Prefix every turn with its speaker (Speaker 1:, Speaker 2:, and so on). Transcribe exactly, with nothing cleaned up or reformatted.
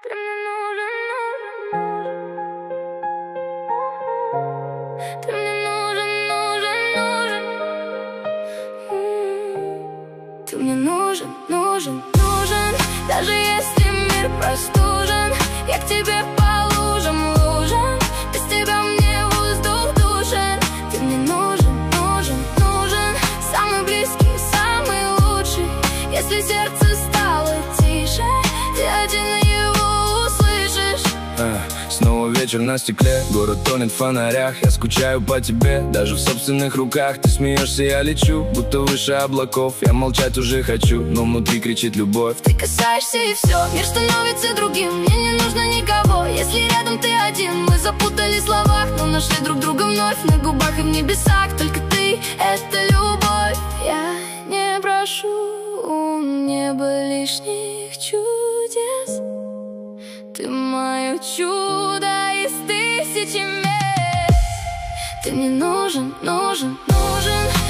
Speaker 1: Ты мне нужен, нужен, нужен. Ты мне нужен, нужен, нужен. Ты мне нужен, нужен, нужен. Даже если мир простужен, я к тебе по лужам, лужам. Без тебя мне воздух душен. Ты мне нужен, нужен, нужен. Самый близкий, самый лучший. Если сердце стало тише, ты один его услышишь.
Speaker 2: а, Снова вечер на стекле, город тонет в фонарях. Я скучаю по тебе, даже в собственных руках. Ты смеешься, я лечу, будто выше облаков. Я молчать уже хочу, но внутри кричит любовь.
Speaker 1: Ты касаешься и все, мир становится другим. Мне не нужно никого, если рядом ты один. Мы запутались в словах, но нашли друг друга вновь. На губах и в небесах только ты, это любовь. Я не прошу у неба лишних чудес. Ты мое чудо из тысячи мест. Ты мне нужен, нужен, нужен.